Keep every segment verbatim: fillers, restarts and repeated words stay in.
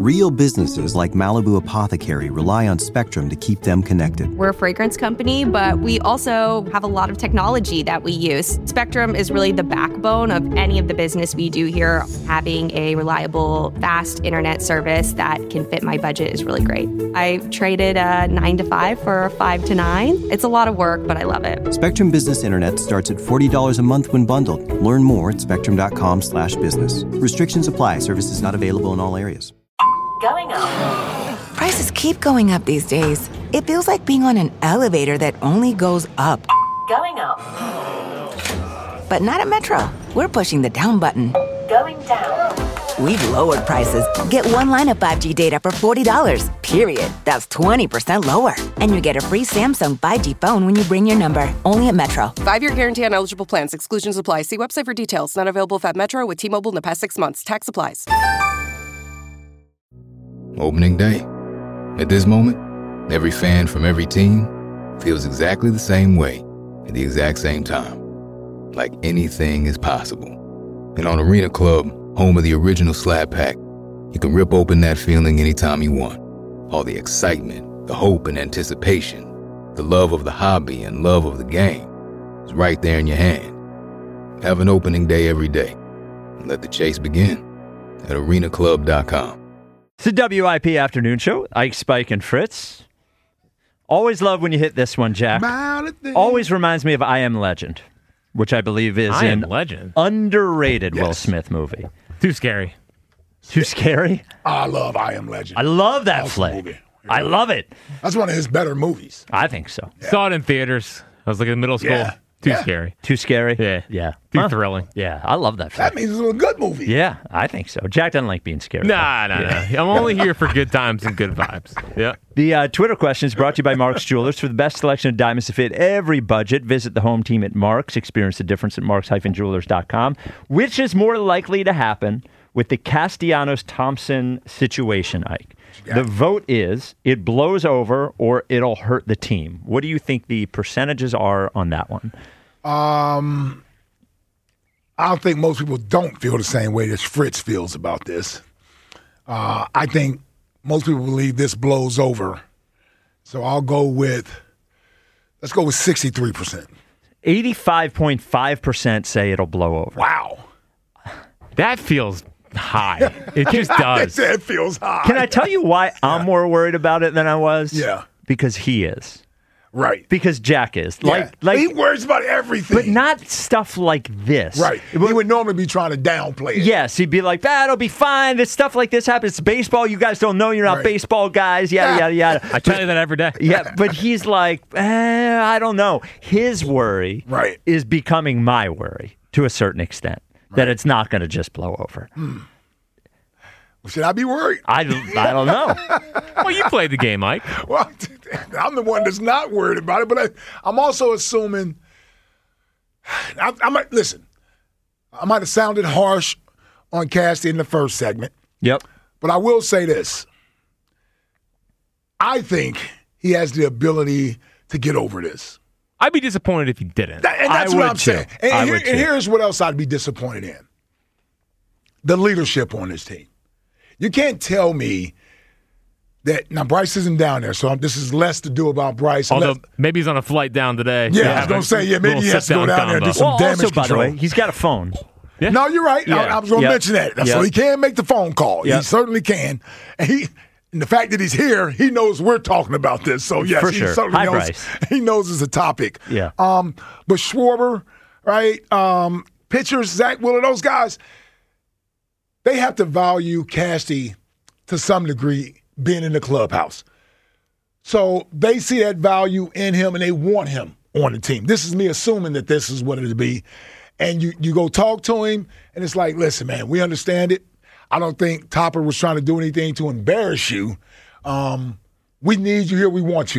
Real businesses like Malibu Apothecary rely on Spectrum to keep them connected. We're a fragrance company, but we also have a lot of technology that we use. Spectrum is really the backbone of any of the business we do here. Having a reliable, fast internet service that can fit my budget is really great. I traded a nine to five for a five to nine. It's a lot of work, but I love it. Spectrum Business Internet starts at forty dollars a month when bundled. Learn more at spectrum.com slash business. Restrictions apply. Services not available in all areas. Going up. Prices keep going up these days. It feels like being on an elevator that only goes up. Going up. But not at Metro. We're pushing the down button. Going down. We've lowered prices. Get one line of five G data for forty dollars, period. That's twenty percent lower. And you get a free Samsung five G phone when you bring your number. Only at Metro. Five-year guarantee on eligible plans. Exclusions apply. See website for details. Not available if at Metro with T-Mobile in the past six months. Tax applies. Opening day. At this moment, every fan from every team feels exactly the same way at the exact same time. Like anything is possible. And on Arena Club, home of the original Slab Pack, you can rip open that feeling anytime you want. All the excitement, the hope and anticipation, the love of the hobby and love of the game is right there in your hand. Have an opening day every day. And let the chase begin at arena club dot com. It's the W I P Afternoon Show. Ike, Spike, and Fritz. Always love when you hit this one, Jack. Always reminds me of I Am Legend, which I believe is I an Am Legend. underrated Yes. Will Smith movie. Too scary. Too scary? I love I Am Legend. I love that Awesome flick. movie. I love it. That's one of his better movies. I think so. Yeah. Saw it in theaters. I was like in middle school. Yeah. Too Yeah. scary. Too scary? Yeah. Yeah. Too Huh. thrilling. Yeah, I love that flick. That means it's a good movie. Yeah, I think so. Jack doesn't like being scared. Nah, nah, nah. I'm only here for good times and good vibes. Yeah. The uh, Twitter question is brought to you by Mark's Jewelers. For the best selection of diamonds to fit every budget, visit the home team at Mark's. Experience the difference at marks dash jewelers dot com. Which is more likely to happen with the Castellanos-Thompson situation, Ike? The vote is it blows over or it'll hurt the team. What do you think the percentages are on that one? Um, I don't think most people don't feel the same way as Fritz feels about this. Uh, I think most people believe this blows over. So I'll go with, let's go with sixty-three percent. eighty-five point five percent say it'll blow over. Wow. That feels high. It just They does. said it feels high. Can I tell you why I'm more worried about it than I was? Yeah. Because he is. Right. Because Jack is. Like, yeah. like, he worries about everything. but not stuff like this. Right. He would normally be trying to downplay it. Yes, he'd be like, ah, it'll be fine. This stuff like this happens. It's baseball. You guys don't know. You're not Right. baseball guys. Yada, yada, yada. I tell you that every day. Yeah, but he's like, eh, I don't know. His worry Right. is becoming my worry to a certain extent, that it's not going to just blow over. Hmm. Should I be worried? I, I don't know. Well, you played the game, Mike. Well, I'm the one that's not worried about it, but I, I'm also assuming. I, I might listen. I might have sounded harsh on Casty in the first segment. Yep. But I will say this. I think he has the ability to get over this. I'd be disappointed if he didn't. That, and that's I what would I'm too. saying. And, I here, would and too. here's what else I'd be disappointed in. The leadership on this team. You can't tell me that now Bryce isn't down there, so this is less to do about Bryce. Although Less, maybe he's on a flight down today. Yeah, They I was have gonna a say, yeah, maybe little he has to go sit-down down there and do combo. some Well, damage also, by the control. way, he's got a phone. Yeah. No, you're right. I, Yeah. I was going to Yep. mention that. Yep. So he can make the phone call. Yep. He certainly can. And he, and the fact that he's here, he knows we're talking about this. So yes, For he sure. certainly Hi, knows. Bryce. He knows it's a topic. Yeah. Um, but Schwarber, right? Um, pitchers, Zach Wheeler, those guys, they have to value Casty to some degree being in the clubhouse. So they see that value in him and they want him on the team. This is me assuming that this is what it'll be. And you, you go talk to him, and it's like, listen, man, we understand it. I don't think Topper was trying to do anything to embarrass you. Um, we need you here. We want you here.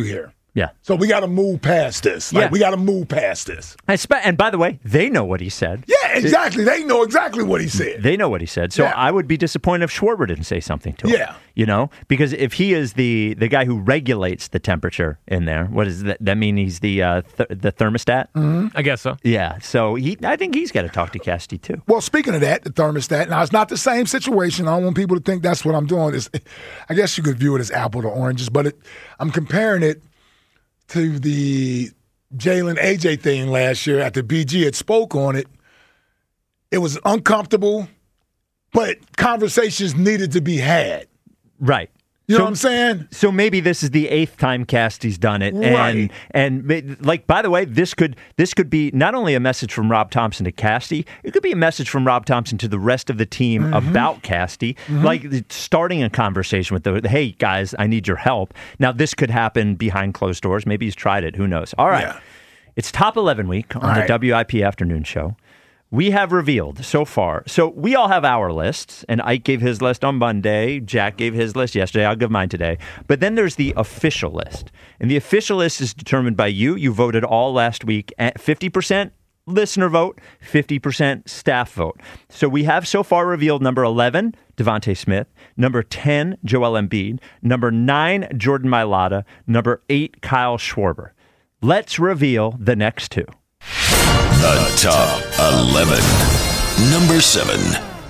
Yeah. So we got to move past this. Like, Yeah. we got to move past this. I spe- and by the way, they know what he said. Yeah, exactly. They know exactly what he said. They know what he said. So Yeah. I would be disappointed if Schwarber didn't say something to him. Yeah. You know, because if he is the the guy who regulates the temperature in there, what does that, that mean? He's the uh, th- the thermostat? Mm-hmm. I guess so. Yeah. So he, I think he's got to talk to Cassidy too. Well, speaking of that, the thermostat, now it's not the same situation. I don't want people to think that's what I'm doing. It's, I guess you could view it as apple to oranges, but it, I'm comparing it to the Jalen A J thing last year after B G had spoke on it. It was uncomfortable, but conversations needed to be had. Right. You know So- what I'm saying? So maybe this is the eighth time Cassidy's done it, and Right. and ma- like by the way, this could this could be not only a message from Rob Thompson to Cassidy, it could be a message from Rob Thompson to the rest of the team Mm-hmm. about Cassidy, like the- starting a conversation with the hey guys, I need your help. Now this could happen behind closed doors. Maybe he's tried it. Who knows? All right, Yeah. it's top eleven week on All the right. W I P afternoon show. We have revealed so far. So we all have our lists, and Ike gave his list on Monday. Jack gave his list yesterday. I'll give mine today. But then there's the official list. And the official list is determined by you. You voted all last week at fifty percent listener vote, fifty percent staff vote. So we have so far revealed number eleven, Devontae Smith, number ten, Joel Embiid, number nine, Jordan Mailata, number eight, Kyle Schwarber. Let's reveal the next two. The top eleven. Number seven.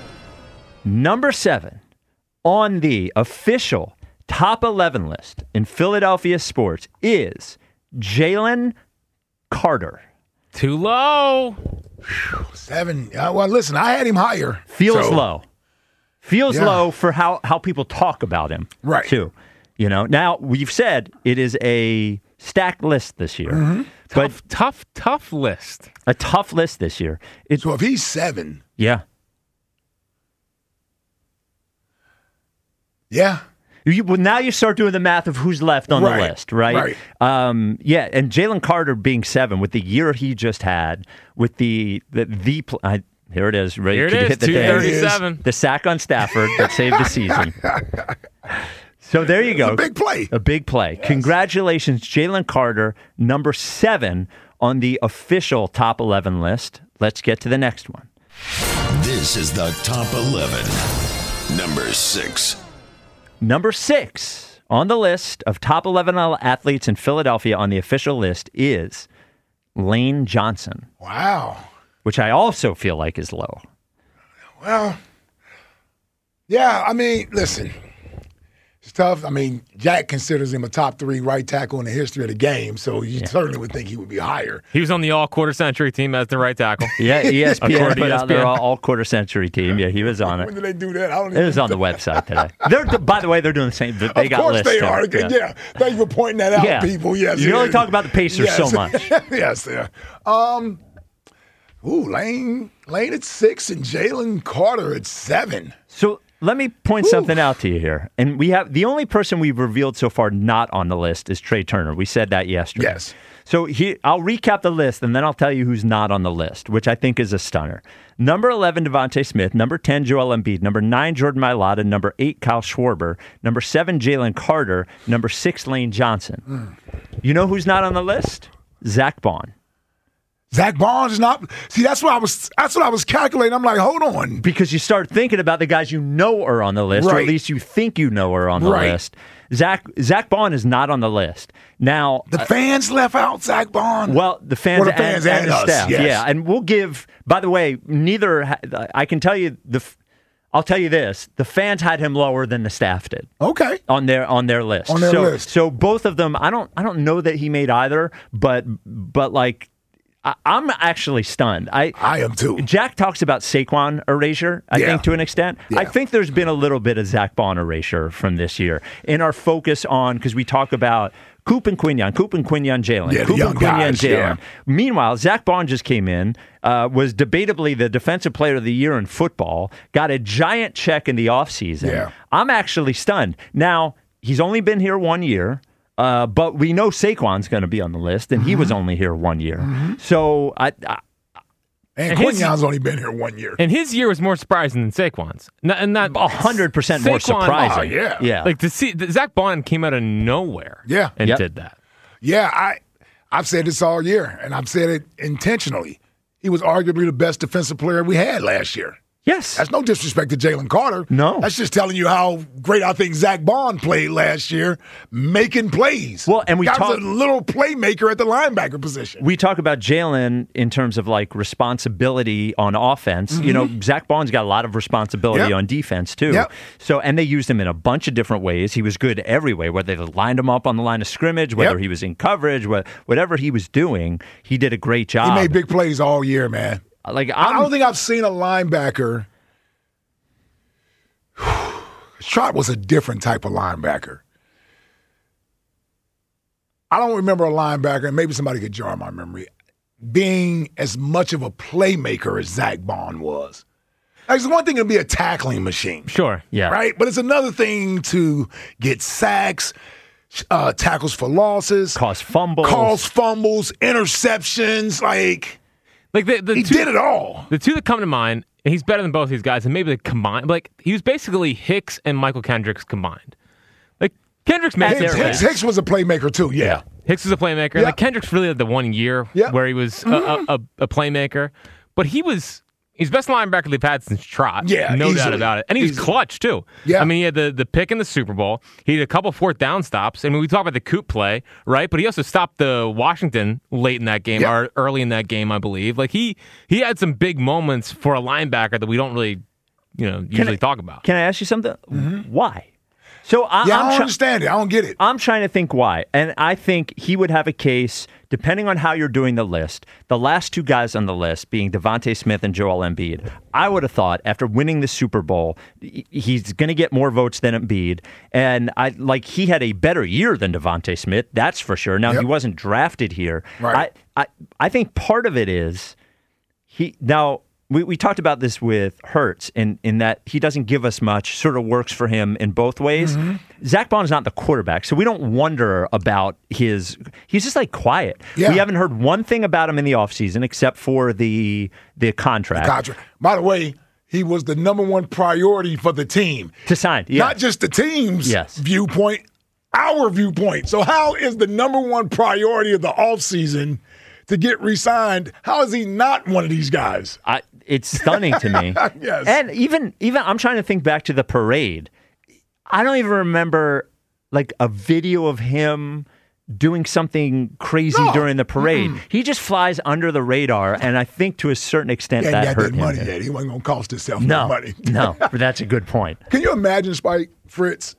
Number seven on the official top eleven list in Philadelphia sports is Jalen Carter. Too low. Seven. Uh, well, listen, I had him higher. Feels So, low. Feels Yeah. low for how, how people talk about him. Right. Too. You know, now we've said it is a stacked list this year. Mm-hmm. But Tough, tough, tough list. a tough list this year. It's So if he's seven, yeah. yeah. You, well, now you start doing the math of who's left on Right, the list, right? right. Um, yeah, and Jalen Carter being seven with the year he just had, with the the the pl- I, here it is, right? Here it Could you is, hit the two thing? thirty-seven. The sack on Stafford that saved the season. So there you go, It's a big play. a big play. Congratulations, Jalen Carter, number seven on the official top eleven list. Let's get to the next one. This is the top eleven. Number six. Number six on the list of top eleven athletes in Philadelphia on the official list is Lane Johnson, Wow. which I also feel like is low. Well, yeah, I mean, listen, it's tough. I mean, Jack considers him a top three right tackle in the history of the game, so you certainly would think he would be higher. He was on the all quarter century team as the right tackle. Yeah, E S P N According to put out their E S P N. all, all quarter century team. Yeah, he was on When it. did they do that? I don't It even was on the website today. They're, by the way, they're doing the same. They Of got course lists they too. are. Yeah. Thank you for pointing that out, Yeah. people. Yes. You only yes. talk about the Pacers yes. so much. yes, yeah. Um, ooh, Lane, Lane at six and Jalen Carter at seven. So let me point something out to you here. And we have the only person we've revealed so far not on the list is Trey Turner. We said that yesterday. Yes. So he, I'll recap the list and then I'll tell you who's not on the list, which I think is a stunner. Number eleven, Devontae Smith. Number ten, Joel Embiid. Number nine, Jordan Mailata. Number eight, Kyle Schwarber. Number seven, Jalen Carter. Number six, Lane Johnson. Mm. You know who's not on the list? Zach Bond. Zach Barnes is not. See, that's what I was. That's what I was calculating. I'm like, hold on. Because you start thinking about the guys you know are on the list, or Right. at least you think you know are on the Right. list. Zach Zach Bond is not on the list. Now, The fans left out Zach Barnes. well, the fans, Well, the fans and, and the us, staff, yes. yeah, and we'll give. By the way, neither. ha- I can tell you the. f- I'll tell you this: the fans had him lower than the staff did Okay. on their on their list. On their so, list. So both of them, I don't I don't know that he made either, but but like I, I'm actually stunned. I I am too. Jack talks about Saquon erasure, I Yeah. think, to an extent. I Yeah. think there's been a little bit of Zach Bond erasure from this year in our focus on, because we talk about Coop and Quinion, Coop and Quinion Jalen, Yeah, the Coop young and Quinion guys, Jalen. yeah. Meanwhile, Zach Bond just came in, uh, was debatably the defensive player of the year in football, got a giant check in the offseason. Yeah. I'm actually stunned. Now, he's only been here one year. Uh, but we know Saquon's going to be on the list, and he was only here one year. So I, I And, And his- Quinion's only been here one year. And his year was more surprising than Saquon's. N- And not a hundred percent more Saquon- surprising. Oh, yeah. yeah. Like to see Zach Bond came out of nowhere. Yeah. and Yep. did that. Yeah, I, I've said this all year, and I've said it intentionally. He was arguably the best defensive player we had last year. Yes. That's no disrespect to Jalen Carter. No. That's just telling you how great I think Zach Bond played last year, making plays. Well, and we Guy talk- was a little playmaker at the linebacker position. We talk about Jalen in terms of like responsibility on offense. Mm-hmm. You know, Zach Bond's got a lot of responsibility Yep. on defense too. Yep. So, and they used him in a bunch of different ways. He was good every way, whether they lined him up on the line of scrimmage, whether Yep. he was in coverage, wh- whatever he was doing, he did a great job. He made big plays all year, man. Like I'm, I'm, I don't think I've seen a linebacker. Trot was a different type of linebacker. I don't remember a linebacker, and maybe somebody could jar my memory, being as much of a playmaker as Zach Bond was. Like, it's one thing to be a tackling machine. Sure, yeah. Right? But it's another thing to get sacks, uh, tackles for losses, cause fumbles, cause fumbles, interceptions. Like, like the, the he two, did it all. The two that come to mind, and he's better than both these guys, and maybe they combined. Like, he was basically Hicks and Michael Kendricks combined. Like, Kendricks made Hicks, their Hicks, Hicks was a playmaker too, yeah. yeah. Hicks was a playmaker. And Yeah. like Kendricks really had the one year Yeah. where he was a, a, a, a playmaker. But he was he's the best linebacker they've had since Trot. Yeah, no doubt easily. about it. And he was Easily. clutch too. Yeah. I mean, he had the, the pick in the Super Bowl. He had a couple fourth down stops. I mean, we talk about the Coop play, right? But he also stopped the Washington late in that game, Yeah. or early in that game, I believe. Like he he had some big moments for a linebacker that we don't really, you know, usually I- talk about. Can I ask you something? Why? So I, Yeah, I I'm don't try- understand it. I don't get it. I'm trying to think why. And I think he would have a case, depending on how you're doing the list, the last two guys on the list being Devontae Smith and Joel Embiid. I would have thought after winning the Super Bowl, he- he's going to get more votes than Embiid. And I like he had a better year than Devontae Smith, that's for sure. Now, Yep. he wasn't drafted here. Right. I, I, I think part of it is he now we, we talked about this with Hurts in, in that he doesn't give us much, sort of works for him in both ways. Mm-hmm. Zach Bond's not the quarterback, so we don't wonder about his he's just like quiet. Yeah. We haven't heard one thing about him in the offseason except for the the contract. Contract. By the way, he was the number one priority for the team. To sign. Yeah. Not just the team's Yes. viewpoint, our viewpoint. So how is the number one priority of the offseason to get re-signed? How is he not one of these guys? I, it's stunning to me. Yes. And even even I'm trying to think back to the parade. I don't even remember like a video of him doing something crazy No. during the parade. Mm-mm. He just flies under the radar, and I think to a certain extent And that got hurt that him. money yet. He wasn't going to cost himself No, no money. no, but that's a good point. Can you imagine, Spike, Fritz,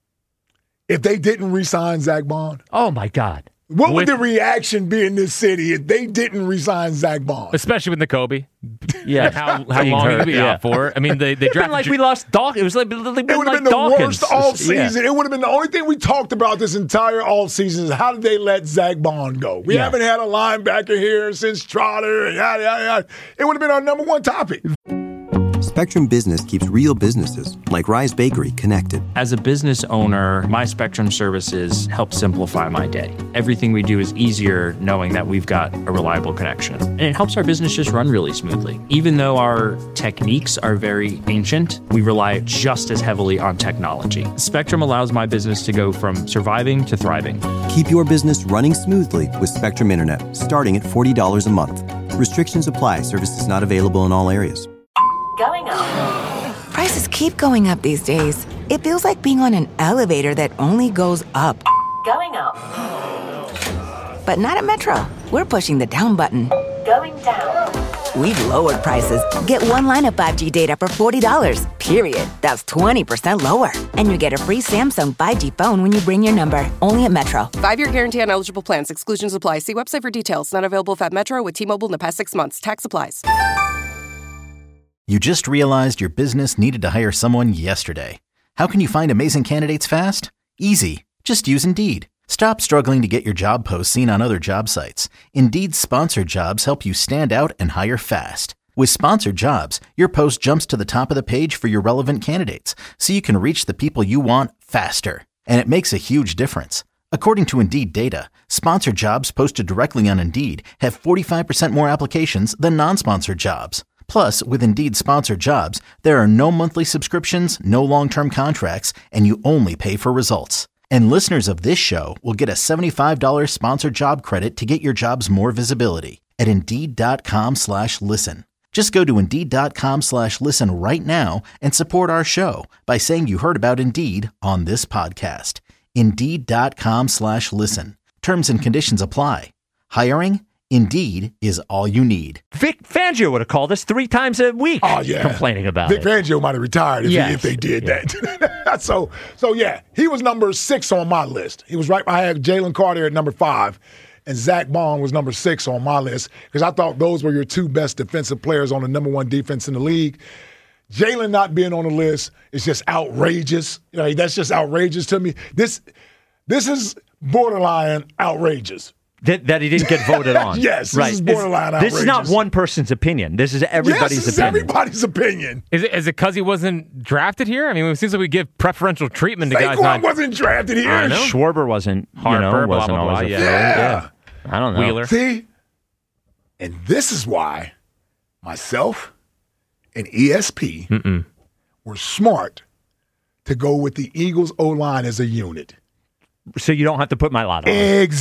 if they didn't re-sign Zach Bond? Oh, my God. What would With- the reaction be in this city if they didn't re-sign Zach Bond? Especially with N'Kobe. Yeah. How, how Being long hurt, he'd be yeah. out for. I mean, they, they It'd been drafted like J- we lost Dawkins. It was like, like, It would have like been the Dawkins. worst all season. Yeah. It would have been the only thing we talked about this entire all season is how did they let Zach Bond go? We Yeah. haven't had a linebacker here since Trotter. And yada, yada, yada. It would have been our number one topic. Spectrum Business keeps real businesses, like Rise Bakery, connected. As a business owner, my Spectrum services help simplify my day. Everything we do is easier knowing that we've got a reliable connection. And it helps our business just run really smoothly. Even though our techniques are very ancient, we rely just as heavily on technology. Spectrum allows my business to go from surviving to thriving. Keep your business running smoothly with Spectrum Internet, starting at forty dollars a month. Restrictions apply. Services not available in all areas. Going up. Prices keep going up these days. It feels like being on an elevator that only goes up. Going up. But not at Metro. We're pushing the down button. Going down. We've lowered prices. Get one line of five G data for forty dollars, period. That's twenty percent lower. And you get a free Samsung five G phone when you bring your number. Only at Metro. Five-year guarantee on eligible plans. Exclusions apply. See website for details. Not available at Metro with T-Mobile in the past six months. Tax applies. You just realized your business needed to hire someone yesterday. How can you find amazing candidates fast? Easy. Just use Indeed. Stop struggling to get your job posts seen on other job sites. Indeed's sponsored jobs help you stand out and hire fast. With sponsored jobs, your post jumps to the top of the page for your relevant candidates, so you can reach the people you want faster. And it makes a huge difference. According to Indeed data, sponsored jobs posted directly on Indeed have forty-five percent more applications than non-sponsored jobs. Plus, with Indeed sponsored jobs, there are no monthly subscriptions, no long-term contracts, and you only pay for results. And listeners of this show will get a seventy-five dollars sponsored job credit to get your jobs more visibility at Indeed.com slash listen. Just go to Indeed.com slash listen right now and support our show by saying you heard about Indeed on this podcast. Indeed.com slash listen. Terms and conditions apply. Hiring? Indeed is all you need. Vic Fangio would have called us three times a week oh, yeah. complaining about Vic it. Vic Fangio might have retired if, yes. he, if they did yeah. that. so, so, yeah, he was number six on my list. He was right. I had Jalen Carter at number five, and Zach Bond was number six on my list because I thought those were your two best defensive players on the number one defense in the league. Jalen not being on the list is just outrageous. You know, that's just outrageous to me. This, this is borderline outrageous. That, that he didn't get voted on. yes, this right. is borderline outrageous. This is not one person's opinion. This is everybody's yes, this opinion. Is everybody's opinion. Is it is it because he wasn't drafted here? I mean, it seems like we give preferential treatment to Saquon guys not. wasn't drafted here. I know. Schwarber wasn't. Harper, you know, blah, wasn't blah, blah, always yeah. a Yeah. yeah. I don't know. Wheeler. See, and this is why myself and E S P Mm-mm. were smart to go with the Eagles O-line as a unit. So you don't have to put my lot on.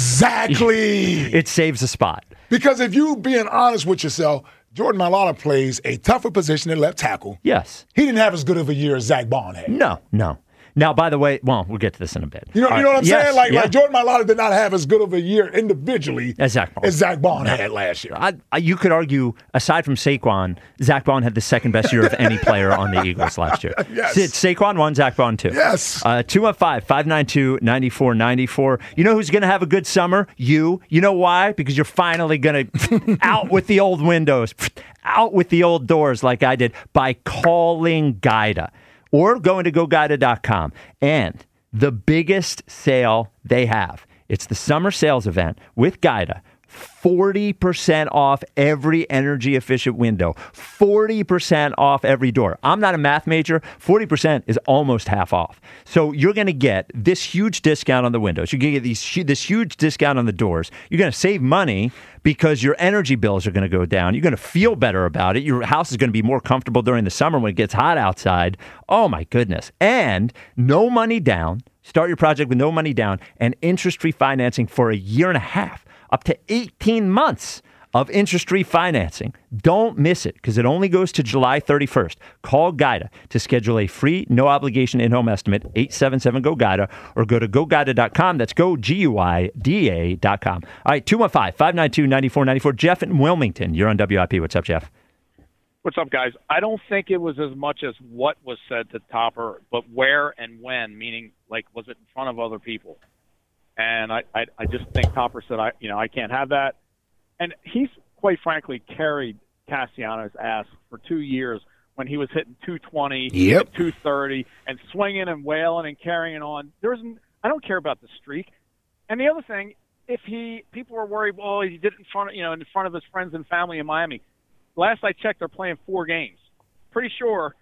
Exactly. It saves a spot. Because if you being honest with yourself, Jordan Mailata plays a tougher position at left tackle. Yes. He didn't have as good of a year as Zach Bond had. No, no. Now, by the way, well, we'll get to this in a bit. You know, All you know right. what I'm yes, saying? Like, yeah. like Jordan Mailata did not have as good of a year individually as Zach Bond, as Zach Bond no. had last year. I, I, you could argue, aside from Saquon, Zach Bond had the second best year of any player on the Eagles last year. Yes. Sa- Saquon one, Zach Bond two. Yes. Uh, two one five, five nine two, nine four nine four. You know who's going to have a good summer? You. You know why? Because you're finally going to out with the old windows, out with the old doors like I did by calling Guida or going to go guida dot com. And the biggest sale they have, it's the summer sales event with Guida. forty percent off every energy efficient window, forty percent off every door. I'm not a math major. forty percent is almost half off. So you're going to get this huge discount on the windows. You're going to get these, this huge discount on the doors. You're going to save money because your energy bills are going to go down. You're going to feel better about it. Your house is going to be more comfortable during the summer when it gets hot outside. Oh, my goodness. And no money down. Start your project with no money down and interest-free financing for a year and a half. Up to eighteen months of interest-free financing. Don't miss it because it only goes to July thirty-first. Call Guida to schedule a free, no-obligation in-home estimate, eight seven seven, G O, GUIDA, or go to go guida dot com. That's go, G U I D A dot com. All right, two one five, five nine two, nine four nine four. Jeff in Wilmington, you're on W I P. What's up, Jeff? What's up, guys? I don't think it was as much as what was said to Topper, but where and when, meaning, like, was it in front of other people? And I, I, I just think Topper said, I, you know, I can't have that. And he's, quite frankly, carried Castellanos' ass for two years when he was hitting two twenty, yep. two thirty, and swinging and wailing and carrying on. There's, I don't care about the streak. And the other thing, if he, people were worried, well, he did it in front of, you know, in front of his friends and family in Miami. Last I checked, they're playing four games. Pretty sure.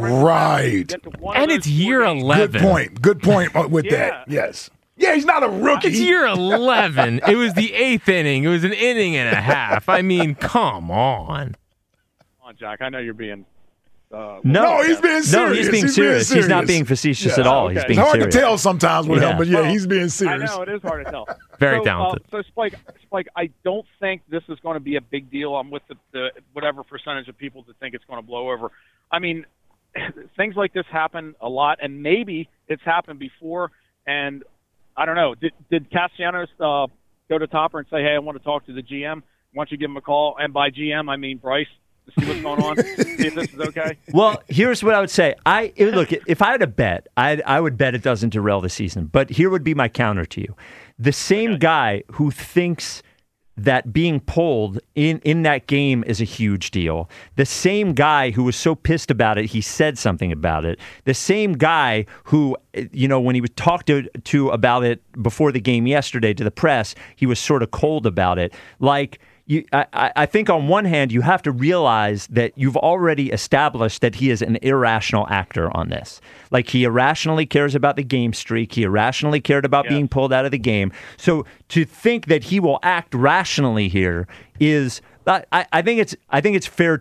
Right. And it's year eleven. Good point. Good point with yeah. that. Yes. Yeah, he's not a rookie. It's year eleven. It was the eighth inning. It was an inning and a half. I mean, come on. Come on, Jack. I know you're being. Uh, No, no, he's being serious. No, he's being, he's serious. being serious. He's not being facetious yeah. at all. Okay. He's being it's hard serious. to tell sometimes with Yeah. him, but yeah, Well, he's being serious. I know, it is hard to tell. Very so, talented. Uh, so, Spike, Spike, I don't think this is going to be a big deal. I'm with the, the whatever percentage of people that think it's going to blow over. I mean, things like this happen a lot, and maybe it's happened before, and I don't know. Did, did Castellanos uh, go to Topper and say, hey, I want to talk to the G M? Why don't you give him a call? And by G M, I mean Bryce. To see what's going on, see if this is okay. Well, here's what I would say. I look, if I had a bet, I I would bet it doesn't derail the season. But here would be my counter to you: the same okay. guy who thinks that being pulled in, in that game is a huge deal. The same guy who was so pissed about it, he said something about it. The same guy who, you know, when he was talked to, to about it before the game yesterday to the press, he was sort of cold about it. Like. You, I, I think on one hand, you have to realize that you've already established that he is an irrational actor on this. Like, he irrationally cares about the game streak. He irrationally cared about yeah. being pulled out of the game. So to think that he will act rationally here is, I, I think it's I think it's fair to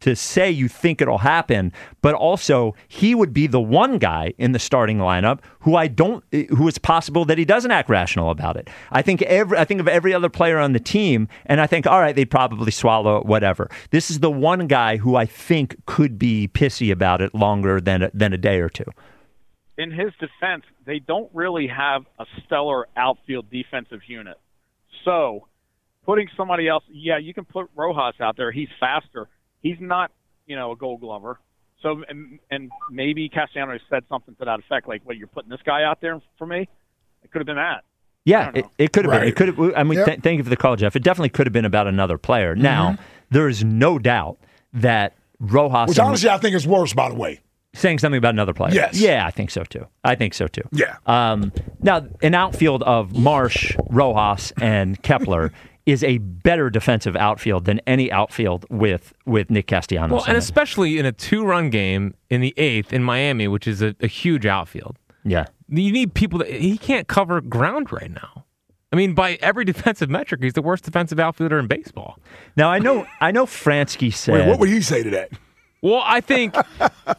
to say you think it'll happen, but also he would be the one guy in the starting lineup who I don't, who it's possible that he doesn't act rational about it. I think every, I think of every other player on the team, and I think, all right, they'd probably swallow it, whatever. This is the one guy who I think could be pissy about it longer than a, than a day or two. In his defense, they don't really have a stellar outfield defensive unit. So putting somebody else, yeah, you can put Rojas out there. He's faster. He's not, you know, a Gold Glover. So, and, and maybe Castellanos said something to that effect, like, "What, you're putting this guy out there for me?" It could have been that. Yeah, it, it could have Right. been. It could have. I mean, Yep. th- thank you for the call, Jeff. It definitely could have been about another player. Now, there is no doubt that Rojas, Which and- honestly I think is worse, by the way. saying something about another player. Yes. Yeah, I think so too. I think so too. Yeah. Um, now, an outfield of Marsh, Rojas, and Kepler is a better defensive outfield than any outfield with with Nick Castellanos. Well, in and it. especially in a two-run game in the eighth in Miami, which is a, a huge outfield. Yeah. You need people that he can't cover ground right now. I mean, by every defensive metric, he's the worst defensive outfielder in baseball. Now, I know I know Fransky said... Wait, what would he say to that? Well, I think... I,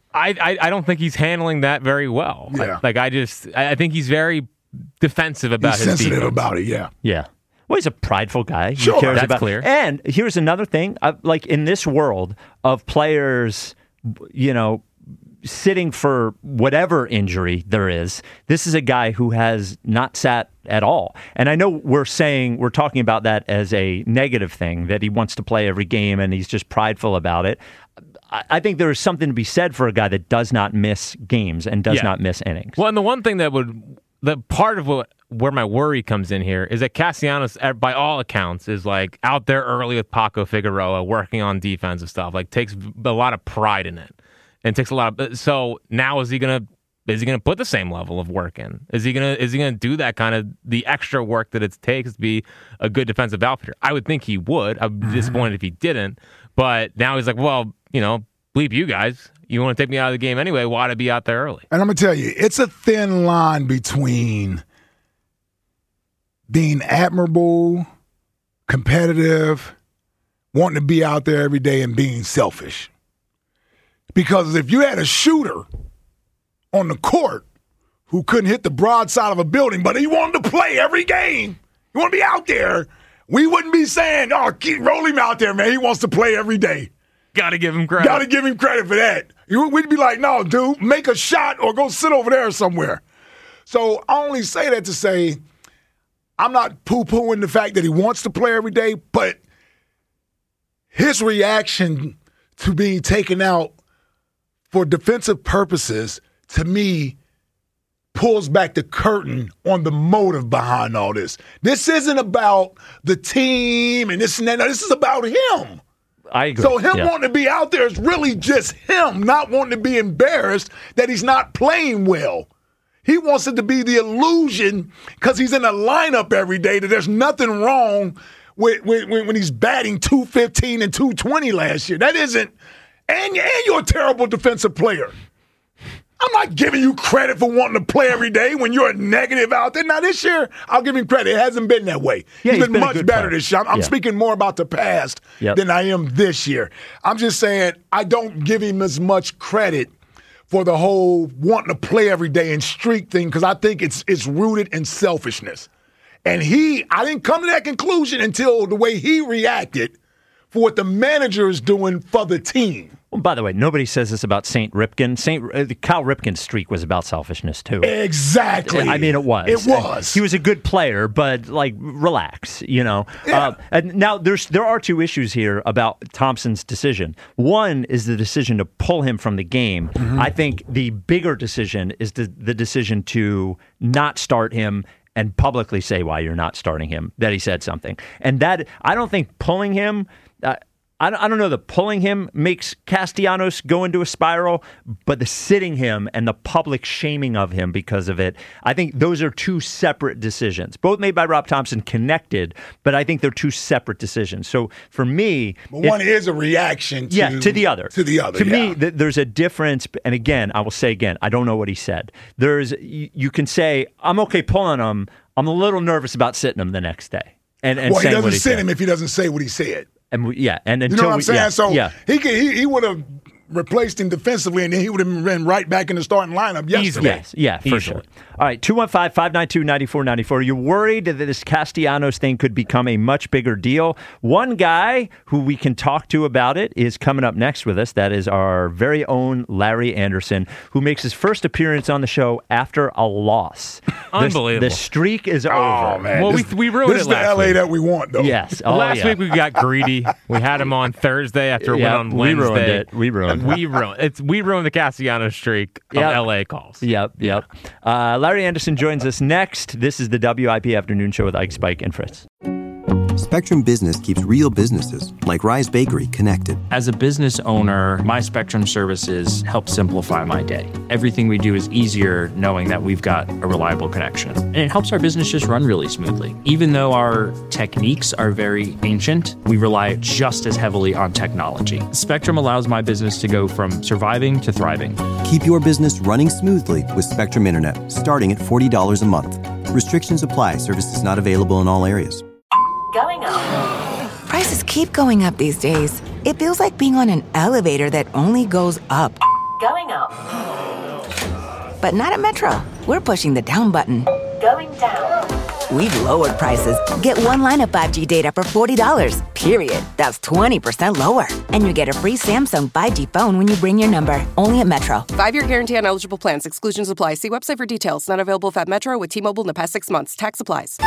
I I don't think he's handling that very well. Yeah. I, like, I just... I I think he's very defensive about He's his sensitive defense. about it, yeah. Yeah. Well, he's a prideful guy. Sure. He cares That's about, clear. And here's another thing. Uh, like, in this world of players, you know, sitting for whatever injury there is, this is a guy who has not sat at all. And I know we're saying, we're talking about that as a negative thing, that he wants to play every game and he's just prideful about it. I, I think there is something to be said for a guy that does not miss games and does Yeah. not miss innings. Well, and the one thing that would... The part of what where my worry comes in here is that Castellanos, by all accounts, is like out there early with Paco Figueroa, working on defensive stuff. Like takes a lot of pride in it, and takes a lot of. So now is he gonna is he gonna put the same level of work in? Is he gonna is he gonna do that kind of the extra work that it takes to be a good defensive outfielder? I would think he would. I'd be disappointed if he didn't. But now he's like, well, you know, bleep you guys. You want to take me out of the game anyway? Why'd I be out there early? And I'm going to tell you, it's a thin line between being admirable, competitive, wanting to be out there every day, and being selfish. Because if you had a shooter on the court who couldn't hit the broadside of a building, but he wanted to play every game, he wanted to be out there, we wouldn't be saying, oh, keep roll him out there, man. He wants to play every day. Got to give him credit. Got to give him credit for that. You- We'd be like, no, dude, make a shot or go sit over there somewhere. So I only say that to say I'm not poo-pooing the fact that he wants to play every day, but his reaction to being taken out for defensive purposes, to me, pulls back the curtain on the motive behind all this. This isn't about the team and this and that. No, this is about him. I agree. So him Yeah. wanting to be out there is really just him not wanting to be embarrassed that he's not playing well. He wants it to be the illusion because he's in a lineup every day that there's nothing wrong with, with, when, when he's batting two fifteen and two twenty last year. That isn't – and and you're a terrible defensive player. I'm not giving you credit for wanting to play every day when you're a negative out there. Now, this year, I'll give him credit. It hasn't been that way. Yeah, he's he's been, been a much good better player. this year. I'm, I'm Yeah. speaking more about the past Yep. than I am this year. I'm just saying I don't give him as much credit for the whole wanting to play every day and streak thing because I think it's it's rooted in selfishness. And he, I didn't come to that conclusion until the way he reacted for what the manager is doing for the team. Well, by the way, nobody says this about Saint Ripken. Saint uh, Cal Ripken's streak was about selfishness too. Exactly. I mean, it was. It was. He was a good player, but like, relax, you know. Yeah. Uh, and now there's there are two issues here about Thompson's decision. One is the decision to pull him from the game. Mm-hmm. I think the bigger decision is the the decision to not start him and publicly say why you're not starting him. That he said something, and that I don't think pulling him. Uh, I don't, I don't know that pulling him makes Castellanos go into a spiral, but the sitting him and the public shaming of him because of it, I think those are two separate decisions, both made by Rob Thompson, connected, but I think they're two separate decisions. So for me... But if- one is a reaction to, yeah, to the other. To the other, To yeah. me, th- there's a difference, and again, I will say again, I don't know what he said. There's, you, you can say, I'm okay pulling him, I'm a little nervous about sitting him the next day. And, and well, he saying doesn't what he sit said. him if he doesn't say what he said. And we, yeah, and You until know what I'm we, saying? yeah, so yeah. he could, he, he would have replaced him defensively, and then he would have been right back in the starting lineup yesterday. Yes, yeah, for Easily. sure. All right, two one five, five nine two, nine four nine four. You're worried that this Castellanos thing could become a much bigger deal. One guy who we can talk to about it is coming up next with us. That is our very own Larry Anderson, who makes his first appearance on the show after a loss. Unbelievable. The, the streak is over. Oh, man. Well, this, we, we ruined this it is the last L A week. that we want, though. Yes. Oh, last yeah. week we got greedy. We had him on Thursday after a Yeah, win on we Wednesday. ruined it. We ruined it. We ruined it's we ruined the Castellanos streak of Yep. L A calls. Yep, yep. Uh, Larry Anderson joins us next. This is the W I P Afternoon Show with Ike, Spike, and Fritz. Spectrum Business keeps real businesses, like Rise Bakery, connected. As a business owner, my Spectrum services help simplify my day. Everything we do is easier knowing that we've got a reliable connection. And it helps our business just run really smoothly. Even though our techniques are very ancient, we rely just as heavily on technology. Spectrum allows my business to go from surviving to thriving. Keep your business running smoothly with Spectrum Internet, starting at forty dollars a month. Restrictions apply. Services not available in all areas. Going up. Prices keep going up these days. It feels like being on an elevator that only goes up. Going up. But not at Metro. We're pushing the down button. Going down. We've lowered prices. Get one line of five G data for forty dollars, period. That's twenty percent lower. And you get a free Samsung five G phone when you bring your number. Only at Metro. Five-year guarantee on eligible plans. Exclusions apply. See website for details. Not available at Metro with T-Mobile in the past six months. Tax applies.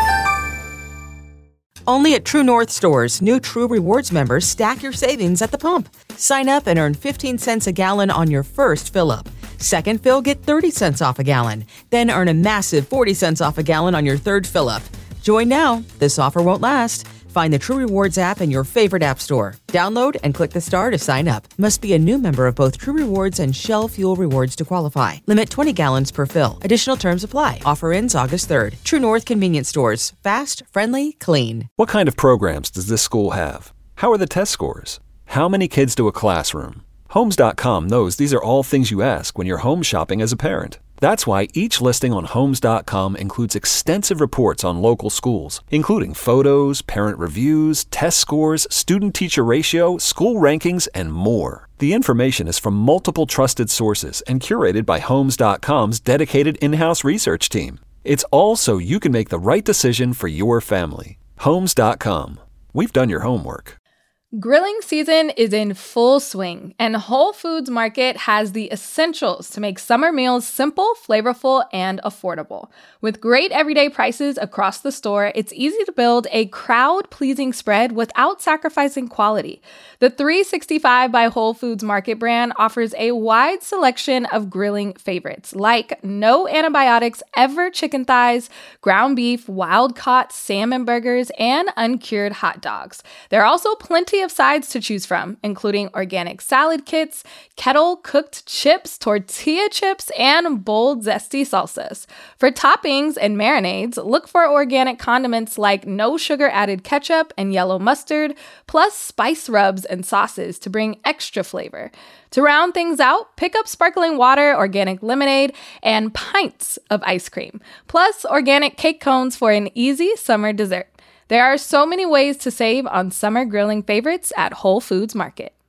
Only at True North stores, new True Rewards members stack your savings at the pump. Sign up and earn fifteen cents a gallon on your first fill-up. Second fill, get thirty cents off a gallon. Then earn a massive forty cents off a gallon on your third fill-up. Join now. This offer won't last. Find the True Rewards app in your favorite app store. Download and click the star to sign up. Must be a new member of both True Rewards and Shell Fuel Rewards to qualify. Limit twenty gallons per fill. Additional terms apply. Offer ends August third. True North Convenience Stores. Fast, friendly, clean. What kind of programs does this school have? How are the test scores? How many kids do a classroom? Homes dot com knows these are all things you ask when you're home shopping as a parent. That's why each listing on Homes dot com includes extensive reports on local schools, including photos, parent reviews, test scores, student-teacher ratio, school rankings, and more. The information is from multiple trusted sources and curated by Homes dot com's dedicated in-house research team. It's all so you can make the right decision for your family. Homes dot com. We've done your homework. Grilling season is in full swing, and Whole Foods Market has the essentials to make summer meals simple, flavorful, and affordable. With great everyday prices across the store, it's easy to build a crowd-pleasing spread without sacrificing quality. The three sixty-five by Whole Foods Market brand offers a wide selection of grilling favorites, like no antibiotics ever chicken thighs, ground beef, wild-caught salmon burgers, and uncured hot dogs. There are also plenty of sides to choose from, including organic salad kits, kettle-cooked chips, tortilla chips, and bold, zesty salsas. For toppings and marinades, look for organic condiments like no sugar-added ketchup and yellow mustard, plus spice rubs and sauces to bring extra flavor. To round things out, pick up sparkling water, organic lemonade, and pints of ice cream, plus organic cake cones for an easy summer dessert. There are so many ways to save on summer grilling favorites at Whole Foods Market.